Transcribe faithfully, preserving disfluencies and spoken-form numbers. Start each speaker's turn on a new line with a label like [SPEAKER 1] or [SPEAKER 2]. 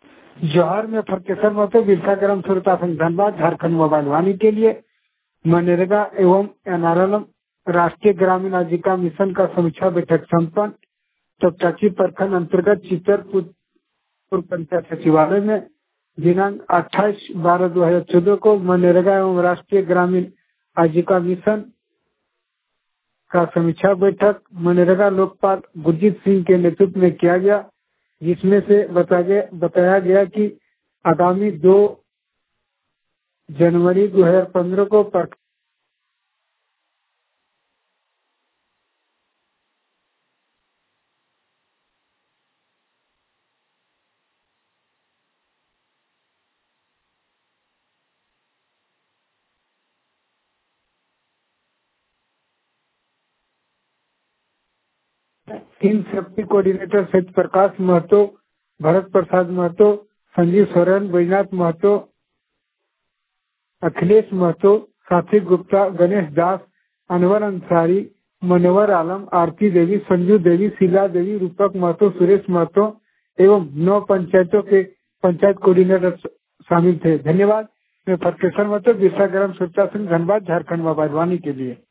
[SPEAKER 1] जौहर में फरकेसर महतो बिरसा ग्राम सुरता संघ धनबाद झारखंड मोबाइल वाणी के लिए मनरेगा एवं एनआरएलएम राष्ट्रीय ग्रामीण आजीविका मिशन का समीक्षा बैठक संपन्न। टपटाची प्रखंड अंतर्गत चितरपुर पंचायत सचिवालय में दिनांक अट्ठाईस बारह दो हजार चौदह को मनरेगा एवं राष्ट्रीय ग्रामीण आजीविका मिशन का समीक्षा बैठक मनरेगा लोकपाल गुरजीत सिंह के नेतृत्व में किया गया, जिसमें से बताया गया कि आगामी दो जनवरी दो हजार पंद्रह को तीन सेफ्टी कोऑर्डिनेटर सहित प्रकाश महतो, भरत प्रसाद महतो, संजीव सोरेन, बैजनाथ महतो, अखिलेश महतो, साथी गुप्ता, गणेश दास, अनवर अंसारी, मनोवर आलम, आरती देवी, संजू देवी, शीला देवी, रूपक महतो, सुरेश महतो एवं नौ पंचायतों के पंचायत कोऑर्डिनेटर शामिल थे। धन्यवाद। मैं फरकेसर महतो बिरसा ग्राम सुरक्षा संघ धनबाद झारखंड मोबाइल वाणी के लिए।